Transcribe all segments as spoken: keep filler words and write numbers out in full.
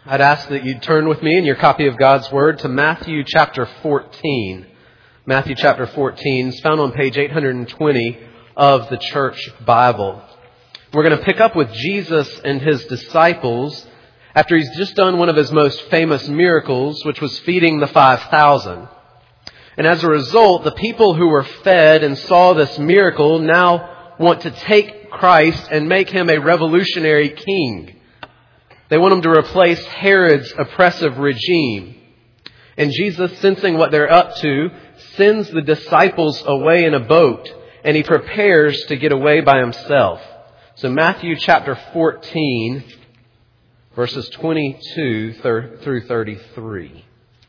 I'd ask that you'd turn with me in your copy of God's Word to Matthew chapter fourteen. Matthew chapter fourteen is found on page eight hundred twenty of the Church Bible. We're going to pick up with Jesus and His disciples after He's just done one of His most famous miracles, which was feeding the five thousand. And as a result, the people who were fed and saw this miracle now want to take Christ and make Him a revolutionary king. They want Him to replace Herod's oppressive regime. And Jesus, sensing what they're up to, sends the disciples away in a boat, and He prepares to get away by Himself. So Matthew chapter fourteen, verses twenty-two through thirty-three.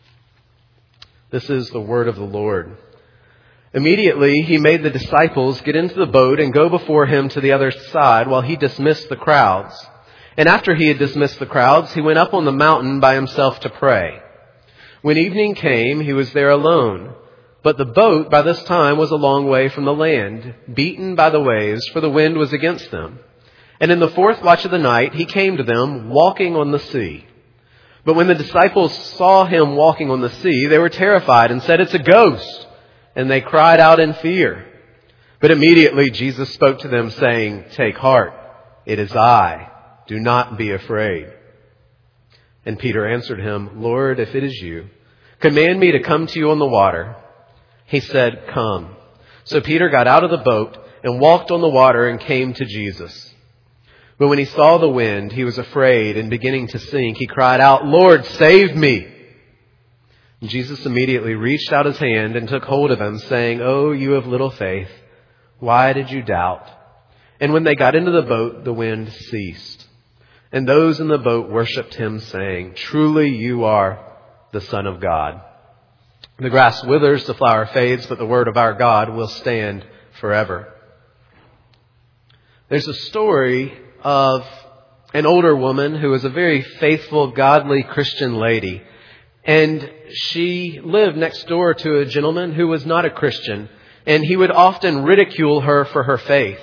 This is the word of the Lord. Immediately He made the disciples get into the boat and go before Him to the other side while He dismissed the crowds. And after He had dismissed the crowds, He went up on the mountain by Himself to pray. When evening came, He was there alone. But the boat by this time was a long way from the land, beaten by the waves, for the wind was against them. And in the fourth watch of the night, He came to them, walking on the sea. But when the disciples saw Him walking on the sea, they were terrified and said, "It's a ghost!" And they cried out in fear. But immediately Jesus spoke to them, saying, "Take heart, it is I. Do not be afraid." And Peter answered Him, "Lord, if it is You, command me to come to You on the water." He said, "Come." So Peter got out of the boat and walked on the water and came to Jesus. But when he saw the wind, he was afraid, and beginning to sink, he cried out, "Lord, save me!" And Jesus immediately reached out His hand and took hold of him, saying, "Oh, you of little faith, why did you doubt?" And when they got into the boat, the wind ceased. And those in the boat worshipped Him, saying, "Truly you are the Son of God." The grass withers, the flower fades, but the word of our God will stand forever. There's a story of an older woman who was a very faithful, godly Christian lady. And she lived next door to a gentleman who was not a Christian. And he would often ridicule her for her faith.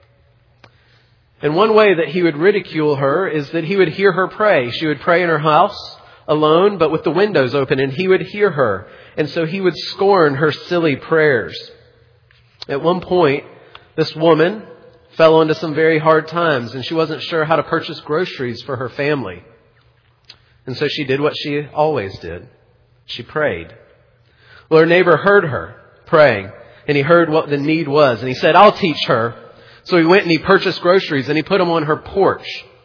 And one way that he would ridicule her is that he would hear her pray. She would pray in her house alone, but with the windows open, and he would hear her. And so he would scorn her silly prayers. At one point, this woman fell into some very hard times, and she wasn't sure how to purchase groceries for her family. And so she did what she always did. She prayed. Well, her neighbor heard her praying, and he heard what the need was, and he said, "I'll teach her." So he went and he purchased groceries and he put them on her porch.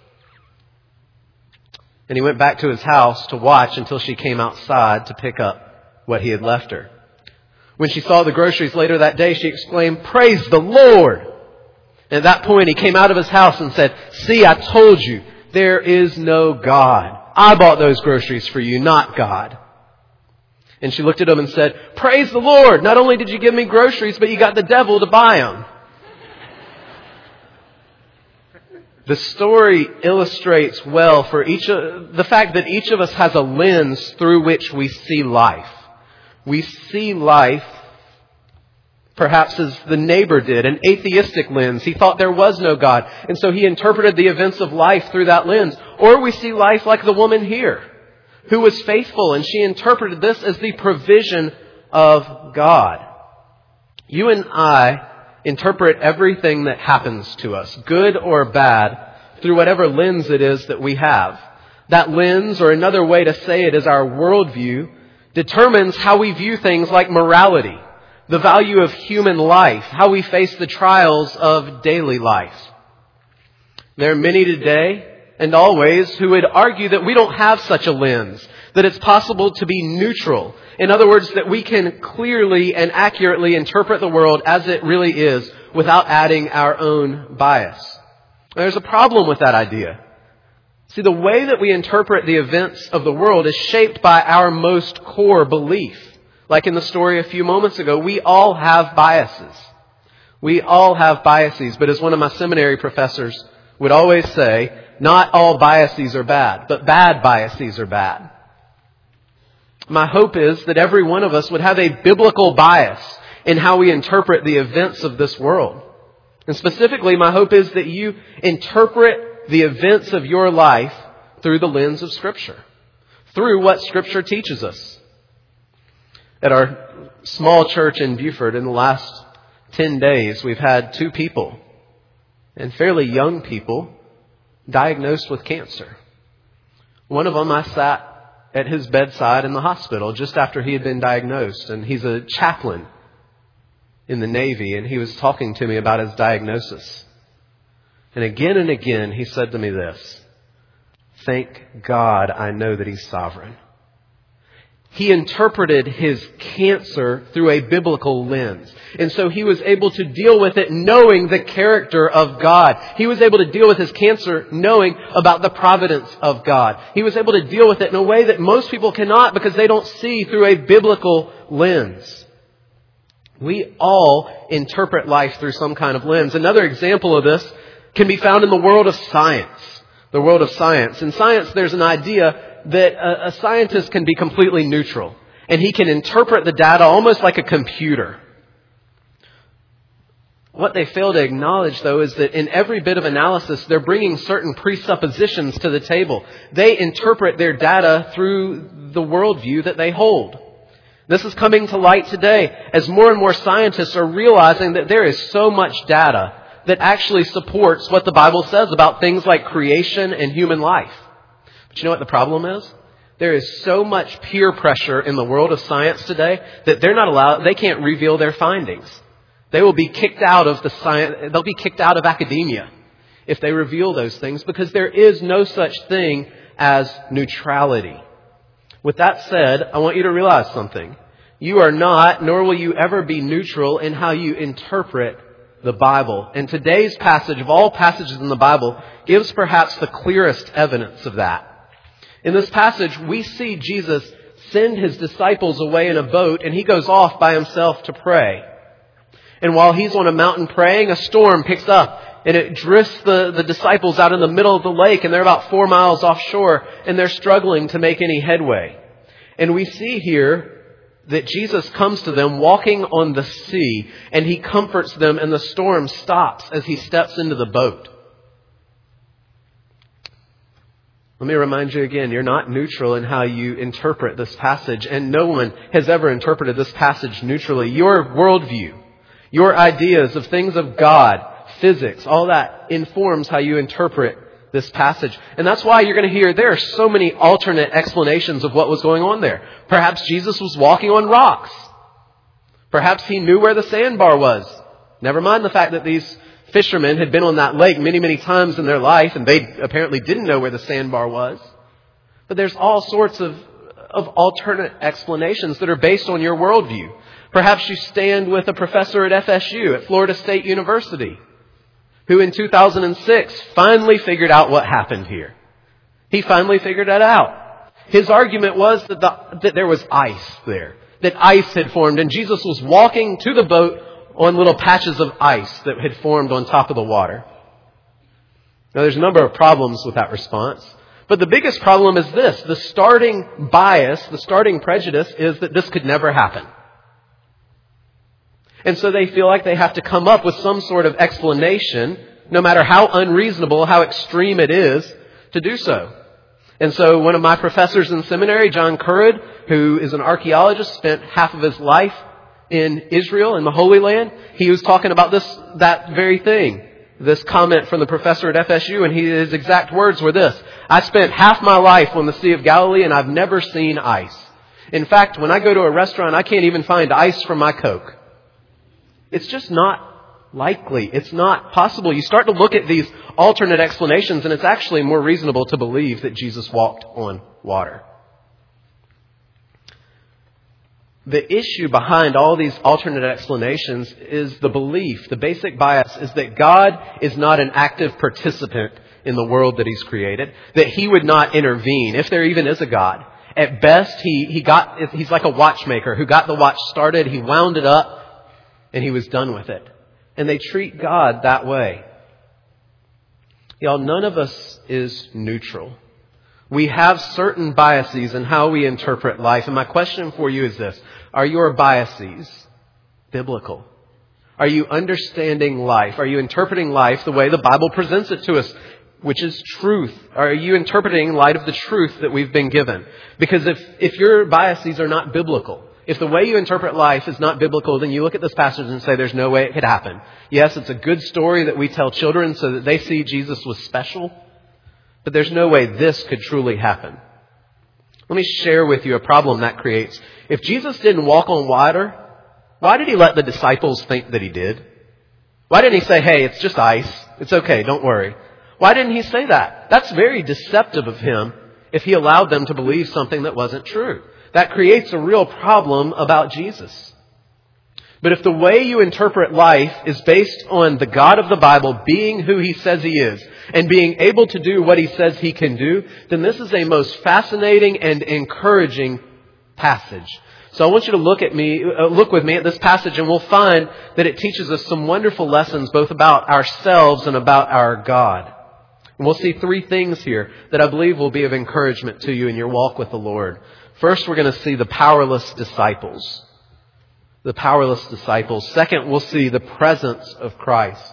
And he went back to his house to watch until she came outside to pick up what he had left her. When she saw the groceries later that day, she exclaimed, "Praise the Lord!" And at that point, he came out of his house and said, "See, I told you, there is no God. I bought those groceries for you, not God." And she looked at him and said, "Praise the Lord! Not only did you give me groceries, but you got the devil to buy them." The story illustrates well for each of, the fact that each of us has a lens through which we see life. We see life perhaps as the neighbor did, an atheistic lens. He thought there was no God, and so he interpreted the events of life through that lens. Or we see life like the woman here, who was faithful, and she interpreted this as the provision of God. You and I interpret everything that happens to us, good or bad, through whatever lens it is that we have. That lens, or another way to say it is our worldview, determines how we view things like morality, the value of human life, how we face the trials of daily life. There are many today and always who would argue that we don't have such a lens, that it's possible to be neutral. In other words, that we can clearly and accurately interpret the world as it really is without adding our own bias. There's a problem with that idea. See, the way that we interpret the events of the world is shaped by our most core belief. Like in the story a few moments ago, we all have biases. We all have biases, but as one of my seminary professors would always say, not all biases are bad, but bad biases are bad. My hope is that every one of us would have a biblical bias in how we interpret the events of this world. And specifically, my hope is that you interpret the events of your life through the lens of Scripture, through what Scripture teaches us. At our small church in Buford, in the last ten days, we've had two people, and fairly young people, diagnosed with cancer. One of them, I sat at his bedside in the hospital just after he had been diagnosed, and he's a chaplain in the Navy, and he was talking to me about his diagnosis. And again and again, he said to me this: "Thank God I know that He's sovereign." He interpreted his cancer through a biblical lens. And so he was able to deal with it knowing the character of God. He was able to deal with his cancer knowing about the providence of God. He was able to deal with it in a way that most people cannot because they don't see through a biblical lens. We all interpret life through some kind of lens. Another example of this can be found in the world of science. The world of science. In science, there's an idea that a, a scientist can be completely neutral, and he can interpret the data almost like a computer. What they fail to acknowledge, though, is that in every bit of analysis, they're bringing certain presuppositions to the table. They interpret their data through the worldview that they hold. This is coming to light today as more and more scientists are realizing that there is so much data that actually supports what the Bible says about things like creation and human life. But you know what the problem is? There is so much peer pressure in the world of science today that they're not allowed, they can't reveal their findings. They will be kicked out of the science, they'll be kicked out of academia if they reveal those things, because there is no such thing as neutrality. With that said, I want you to realize something. You are not, nor will you ever be neutral in how you interpret the Bible. And today's passage, of all passages in the Bible, gives perhaps the clearest evidence of that. In this passage, we see Jesus send His disciples away in a boat, and He goes off by Himself to pray. And while He's on a mountain praying, a storm picks up, and it drifts the, the disciples out in the middle of the lake, and they're about four miles offshore, and they're struggling to make any headway. And we see here that Jesus comes to them walking on the sea, and He comforts them, and the storm stops as He steps into the boat. Let me remind you again, you're not neutral in how you interpret this passage, and no one has ever interpreted this passage neutrally. Your worldview, your ideas of things of God, physics, all that informs how you interpret this passage. And that's why you're going to hear there are so many alternate explanations of what was going on there. Perhaps Jesus was walking on rocks. Perhaps He knew where the sandbar was. Never mind the fact that these fishermen had been on that lake many, many times in their life, and they apparently didn't know where the sandbar was. But there's all sorts of, of alternate explanations that are based on your worldview. Perhaps you stand with a professor at F S U, at Florida State University, who in two thousand six finally figured out what happened here. He finally figured it out. His argument was that, the, that there was ice there, that ice had formed, and Jesus was walking to the boat on little patches of ice that had formed on top of the water. Now, there's a number of problems with that response. But the biggest problem is this. The starting bias, the starting prejudice is that this could never happen. And so they feel like they have to come up with some sort of explanation, no matter how unreasonable, how extreme it is, to do so. And so one of my professors in seminary, John Currid, who is an archaeologist, spent half of his life in Israel, in the Holy Land, he was talking about this, that very thing. This comment from the professor at F S U, and he, his exact words were this: "I spent half my life on the Sea of Galilee, and I've never seen ice. In fact, when I go to a restaurant, I can't even find ice for my Coke." It's just not likely. It's not possible. You start to look at these alternate explanations, and it's actually more reasonable to believe that Jesus walked on water. The issue behind all these alternate explanations is the belief, the basic bias is that God is not an active participant in the world that He's created, that He would not intervene, if there even is a God. At best, he, he got, he's like a watchmaker who got the watch started, he wound it up, and He was done with it. And they treat God that way. Y'all, none of us is neutral. We have certain biases in how we interpret life. And my question for you is this: are your biases biblical? Are you understanding life? Are you interpreting life the way the Bible presents it to us? which is truth? Are you interpreting in light of the truth that we've been given? Because if, if your biases are not biblical, if the way you interpret life is not biblical, then you look at this passage and say there's no way it could happen. Yes, it's a good story that we tell children so that they see Jesus was special, but there's no way this could truly happen. Let me share with you a problem that creates. If Jesus didn't walk on water, why did he let the disciples think that he did? Why didn't he say, hey, it's just ice. It's okay, don't worry. Why didn't he say that? That's very deceptive of him if he allowed them to believe something that wasn't true. That creates a real problem about Jesus. But if the way you interpret life is based on the God of the Bible being who he says he is and being able to do what he says he can do, then this is a most fascinating and encouraging passage. So I want you to look at me, uh, look with me at this passage, and we'll find that it teaches us some wonderful lessons both about ourselves and about our God. And we'll see three things here that I believe will be of encouragement to you in your walk with the Lord. First, we're going to see the powerless disciples. The powerless disciples. Second, we'll see the presence of Christ.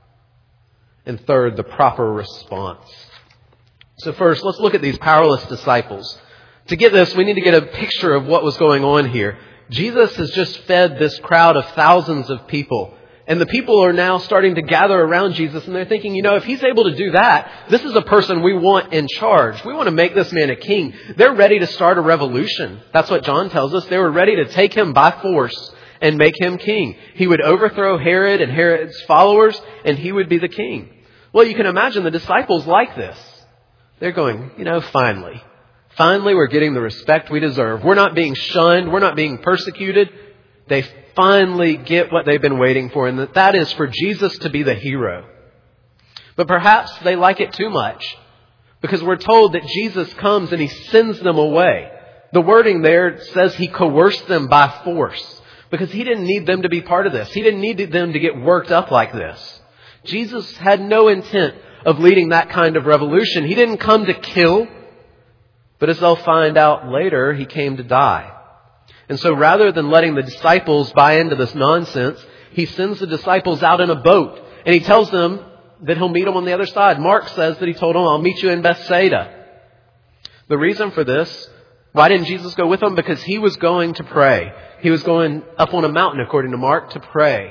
And third, the proper response. So first, let's look at these powerless disciples. To get this, we need to get a picture of what was going on here. Jesus has just fed this crowd of thousands of people. And the people are now starting to gather around Jesus, and they're thinking, you know, if he's able to do that, this is a person we want in charge. We want to make this man a king. They're ready to start a revolution. That's what John tells us. They were ready to take him by force and make him king. He would overthrow Herod and Herod's followers, and he would be the king. Well, you can imagine the disciples like this. They're going, you know, finally. Finally, we're getting the respect we deserve. We're not being shunned. We're not being persecuted. They finally get what they've been waiting for, and that, that is for Jesus to be the hero. But perhaps they like it too much, because we're told that Jesus comes and he sends them away. The wording there says he coerced them by force, because he didn't need them to be part of this. He didn't need them to get worked up like this. Jesus had no intent of leading that kind of revolution. He didn't come to kill, but as they'll find out later, he came to die. And so rather than letting the disciples buy into this nonsense, he sends the disciples out in a boat. And he tells them that he'll meet them on the other side. Mark says that he told them, I'll meet you in Bethsaida. The reason for this, why didn't Jesus go with them? Because he was going to pray. He was going up on a mountain, according to Mark, to pray.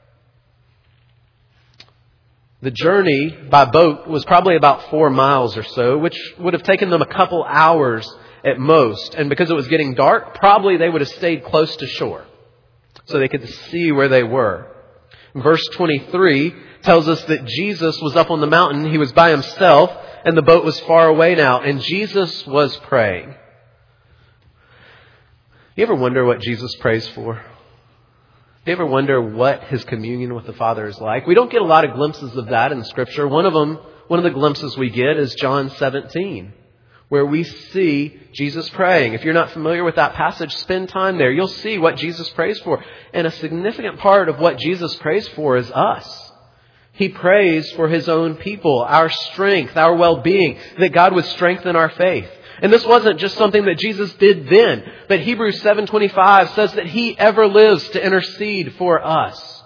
The journey by boat was probably about four miles or so, which would have taken them a couple hours at most. And because it was getting dark, probably they would have stayed close to shore so they could see where they were. Verse twenty-three tells us that Jesus was up on the mountain. He was by himself and the boat was far away now. And Jesus was praying. You ever wonder what Jesus prays for? You ever wonder what his communion with the Father is like? We don't get a lot of glimpses of that in Scripture. One of them, one of the glimpses we get is John seventeen. Where we see Jesus praying. If you're not familiar with that passage, spend time there. You'll see what Jesus prays for. And a significant part of what Jesus prays for is us. He prays for his own people, our strength, our well-being, that God would strengthen our faith. And this wasn't just something that Jesus did then, but Hebrews seven twenty-five says that he ever lives to intercede for us.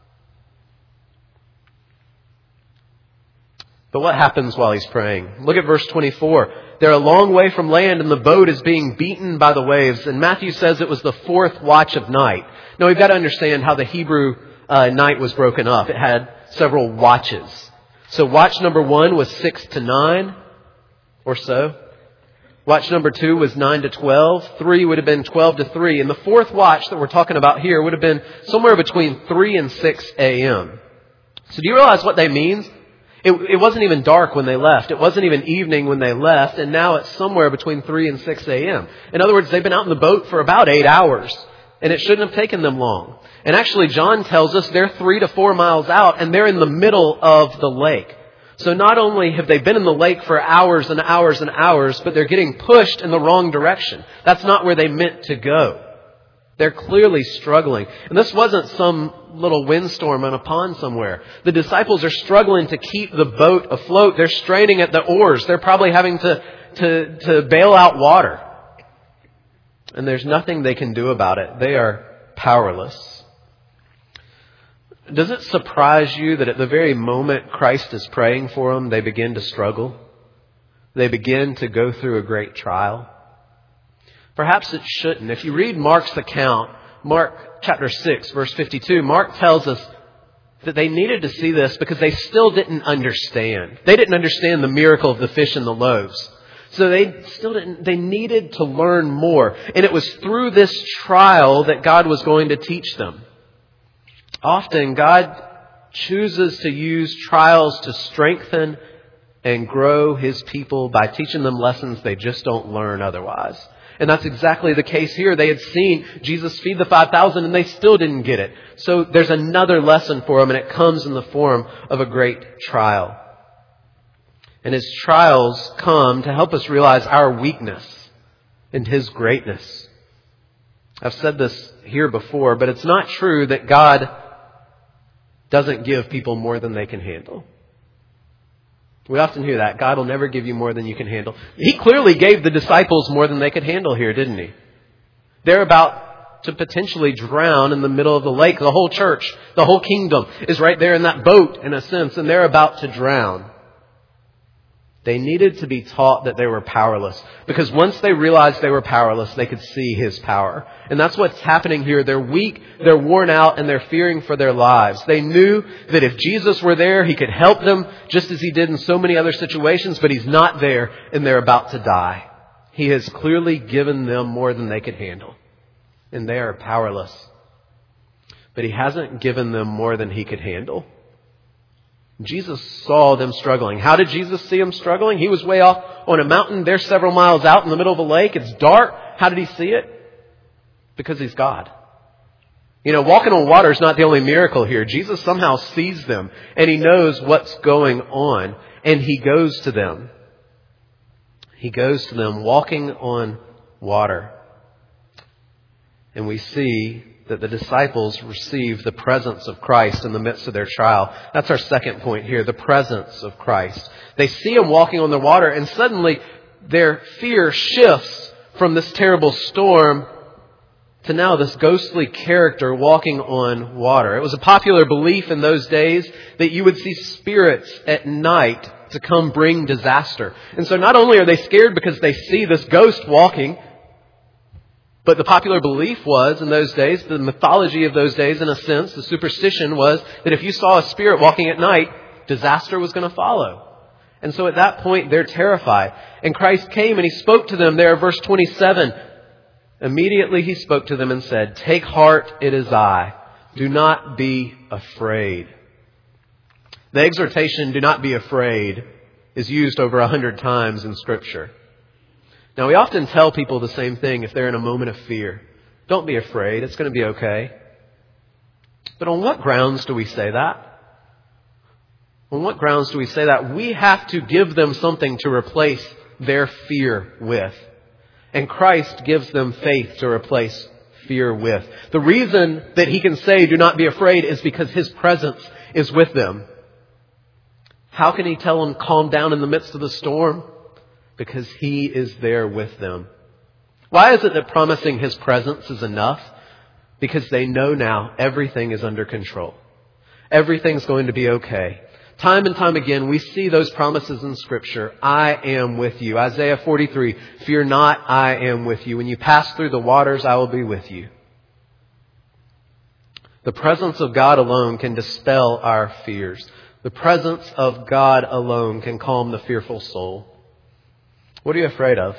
But what happens while he's praying? Look at verse twenty-four. They're a long way from land and the boat is being beaten by the waves. And Matthew says it was the fourth watch of night. Now we've got to understand how the Hebrew uh, night was broken up. It had several watches. So watch number one was six to nine or so. Watch number two was nine to twelve. Three would have been twelve to three. And the fourth watch that we're talking about here would have been somewhere between three and six a.m. So do you realize what that means? It, it wasn't even dark when they left. It wasn't even evening when they left. And now it's somewhere between three and six a.m. In other words, they've been out in the boat for about eight hours. And it shouldn't have taken them long. And actually, John tells us they're three to four miles out and they're in the middle of the lake. So not only have they been in the lake for hours and hours and hours, but they're getting pushed in the wrong direction. That's not where they meant to go. They're clearly struggling. And this wasn't some little windstorm on a pond somewhere. The disciples are struggling to keep the boat afloat. They're straining at the oars. They're probably having to, to, to bail out water. And there's nothing they can do about it. They are powerless. Does it surprise you that at the very moment Christ is praying for them, they begin to struggle? They begin to go through a great trial? Perhaps it shouldn't. If you read Mark's account, Mark chapter six, verse fifty-two, Mark tells us that they needed to see this because they still didn't understand. They didn't understand the miracle of the fish and the loaves. So they still didn't, they needed to learn more. And it was through this trial that God was going to teach them. Often God chooses to use trials to strengthen and grow His people by teaching them lessons they just don't learn otherwise. And that's exactly the case here. They had seen Jesus feed the five thousand and they still didn't get it. So there's another lesson for them, and it comes in the form of a great trial. And His trials come to help us realize our weakness and His greatness. I've said this here before, but it's not true that God doesn't give people more than they can handle. We often hear that. God will never give you more than you can handle. He clearly gave the disciples more than they could handle here, didn't He? They're about to potentially drown in the middle of the lake. The whole church, the whole kingdom is right there in that boat, in a sense, and they're about to drown. They needed to be taught that they were powerless, because once they realized they were powerless, they could see His power. And that's what's happening here. They're weak, they're worn out, and they're fearing for their lives. They knew that if Jesus were there, He could help them just as He did in so many other situations, but He's not there, and they're about to die. He has clearly given them more than they could handle, and they are powerless. But He hasn't given them more than He could handle. Jesus saw them struggling. How did Jesus see them struggling? He was way off on a mountain. They're several miles out in the middle of a lake. It's dark. How did He see it? Because He's God. You know, walking on water is not the only miracle here. Jesus somehow sees them and He knows what's going on, and He goes to them. He goes to them walking on water. And we see that the disciples receive the presence of Christ in the midst of their trial. That's our second point here, the presence of Christ. They see Him walking on the water, and suddenly their fear shifts from this terrible storm to now this ghostly character walking on water. It was a popular belief in those days that you would see spirits at night to come bring disaster. And so not only are they scared because they see this ghost walking, but the popular belief was in those days, the mythology of those days in a sense, the superstition was that if you saw a spirit walking at night, disaster was going to follow. And so at that point, they're terrified. And Christ came and He spoke to them there, verse twenty-seven. Immediately He spoke to them and said, "Take heart, it is I. Do not be afraid." The exhortation, "do not be afraid," is used over a hundred times in Scripture. Now, we often tell people the same thing if they're in a moment of fear. Don't be afraid. It's going to be okay. But on what grounds do we say that? On what grounds do we say that? We have to give them something to replace their fear with. And Christ gives them faith to replace fear with. The reason that He can say, "do not be afraid," is because His presence is with them. How can He tell them, calm down in the midst of the storm? Because He is there with them. Why is it that promising His presence is enough? Because they know now everything is under control. Everything's going to be okay. Time and time again, we see those promises in Scripture. I am with you. Isaiah forty-three, "Fear not, I am with you. When you pass through the waters, I will be with you." The presence of God alone can dispel our fears. The presence of God alone can calm the fearful soul. What are you afraid of?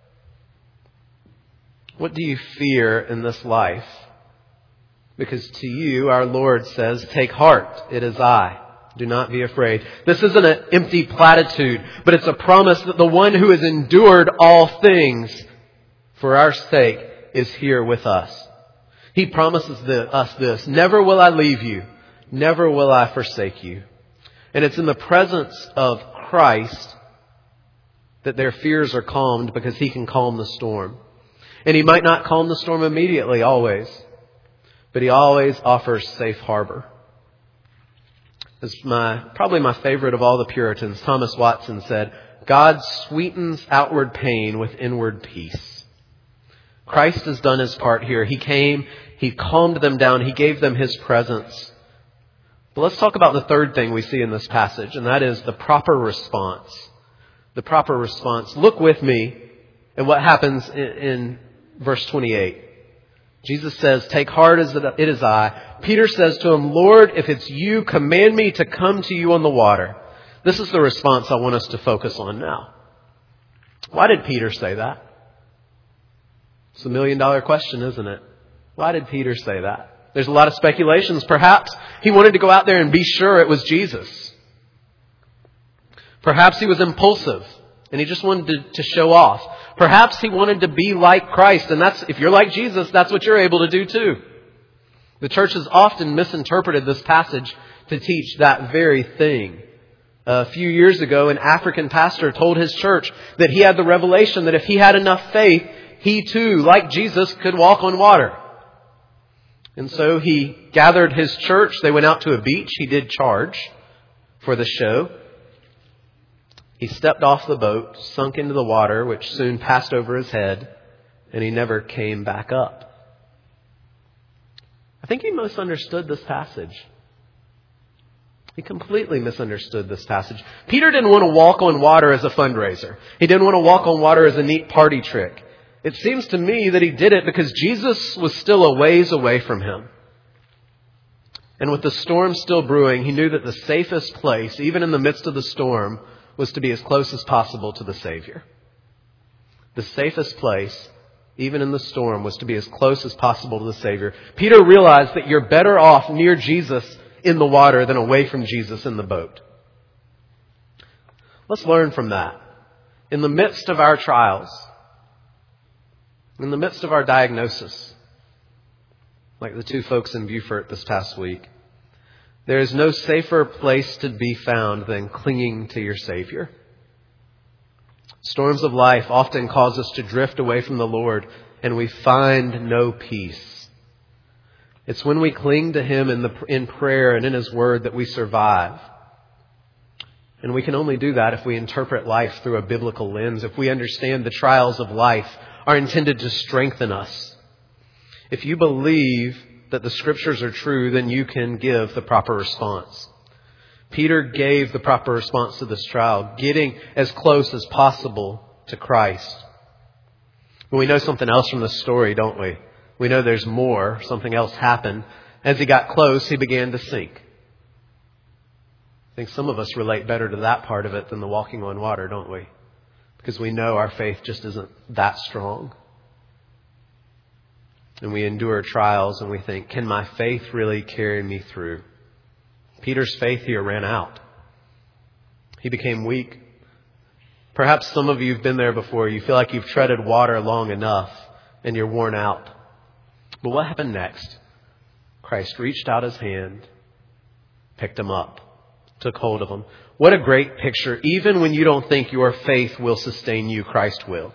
What do you fear in this life? Because to you, our Lord says, "Take heart, it is I. Do not be afraid." This isn't an empty platitude, but it's a promise that the one who has endured all things for our sake is here with us. He promises us this: "Never will I leave you. Never will I forsake you." And it's in the presence of Christ that their fears are calmed, because He can calm the storm. And He might not calm the storm immediately, always, but He always offers safe harbor. It's my, probably my favorite of all the Puritans. Thomas Watson said, "God sweetens outward pain with inward peace." Christ has done His part here. He came, He calmed them down, He gave them His presence. But let's talk about the third thing we see in this passage, and that is the proper response. The proper response. Look with me at what happens in, in verse twenty-eight. Jesus says, "Take heart, as it is I." Peter says to him, "Lord, if it's you, command me to come to you on the water." This is the response I want us to focus on now. Why did Peter say that? It's a million dollar question, isn't it? Why did Peter say that? There's a lot of speculations. Perhaps he wanted to go out there and be sure it was Jesus. Perhaps he was impulsive and he just wanted to, to show off. Perhaps he wanted to be like Christ. And that's, if you're like Jesus, that's what you're able to do too. The church has often misinterpreted this passage to teach that very thing. A few years ago, an African pastor told his church that he had the revelation that if he had enough faith, he too, like Jesus, could walk on water. And so he gathered his church. They went out to a beach. He did charge for the show. He stepped off the boat, sunk into the water, which soon passed over his head, and he never came back up. I think he misunderstood this passage. He completely misunderstood this passage. Peter didn't want to walk on water as a fundraiser. He didn't want to walk on water as a neat party trick. It seems to me that he did it because Jesus was still a ways away from him. And with the storm still brewing, he knew that the safest place, even in the midst of the storm, was to be as close as possible to the Savior. The safest place, even in the storm, was to be as close as possible to the Savior. Peter realized that you're better off near Jesus in the water than away from Jesus in the boat. Let's learn from that. In the midst of our trials, in the midst of our diagnosis, like the two folks in Beaufort this past week, there is no safer place to be found than clinging to your Savior. Storms of life often cause us to drift away from the Lord, and we find no peace. It's when we cling to Him in the in prayer and in His Word that we survive. And we can only do that if we interpret life through a biblical lens, if we understand the trials of life are intended to strengthen us. If you believe that the Scriptures are true, then you can give the proper response. Peter gave the proper response to this trial, getting as close as possible to Christ. But we know something else from this story, don't we? We know there's more. Something else happened. As he got close, he began to sink. I think some of us relate better to that part of it than the walking on water, don't we? Because we know our faith just isn't that strong. And we endure trials and we think, can my faith really carry me through? Peter's faith here ran out. He became weak. Perhaps some of you have been there before. You feel like you've treaded water long enough and you're worn out. But what happened next? Christ reached out His hand, picked him up, took hold of him. What a great picture. Even when you don't think your faith will sustain you, Christ will.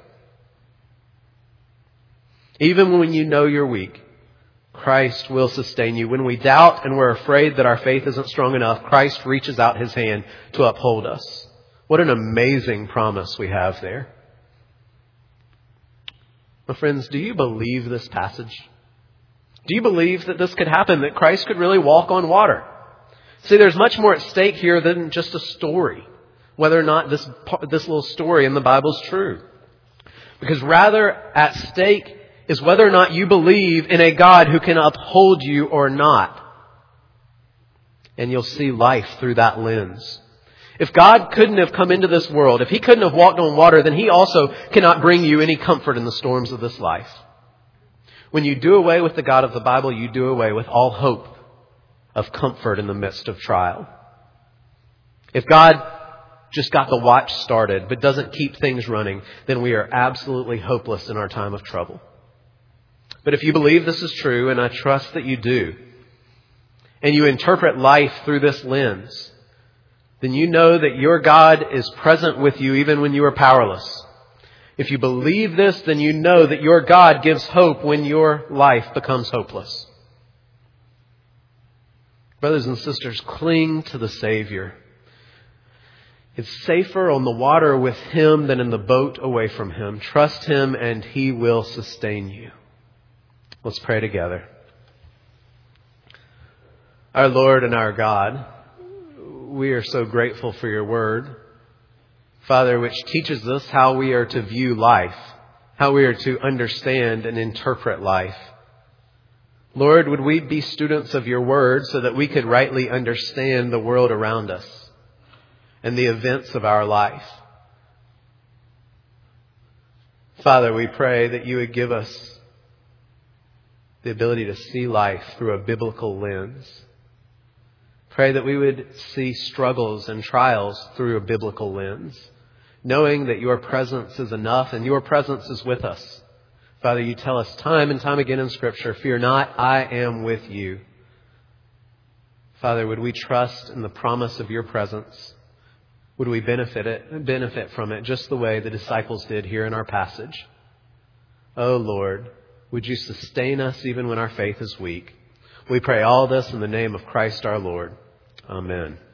Even when you know you're weak, Christ will sustain you. When we doubt and we're afraid that our faith isn't strong enough, Christ reaches out His hand to uphold us. What an amazing promise we have there. My friends, do you believe this passage? Do you believe that this could happen, that Christ could really walk on water? See, there's much more at stake here than just a story, whether or not this, this little story in the Bible is true. Because rather at stake is whether or not you believe in a God who can uphold you or not. And you'll see life through that lens. If God couldn't have come into this world, if He couldn't have walked on water, then He also cannot bring you any comfort in the storms of this life. When you do away with the God of the Bible, you do away with all hope of comfort in the midst of trial. If God just got the watch started but doesn't keep things running, then we are absolutely hopeless in our time of trouble. But if you believe this is true, and I trust that you do, and you interpret life through this lens, then you know that your God is present with you even when you are powerless. If you believe this, then you know that your God gives hope when your life becomes hopeless. Brothers and sisters, cling to the Savior. It's safer on the water with Him than in the boat away from Him. Trust Him and He will sustain you. Let's pray together. Our Lord and our God, we are so grateful for your word, Father, which teaches us how we are to view life, how we are to understand and interpret life. Lord, would we be students of your word so that we could rightly understand the world around us and the events of our life. Father, we pray that you would give us the ability to see life through a biblical lens. Pray that we would see struggles and trials through a biblical lens, knowing that your presence is enough and your presence is with us. Father, you tell us time and time again in Scripture, fear not, I am with you. Father, would we trust in the promise of your presence? Would we benefit it, benefit from it just the way the disciples did here in our passage? Oh Lord, would you sustain us even when our faith is weak? We pray all this in the name of Christ our Lord. Amen.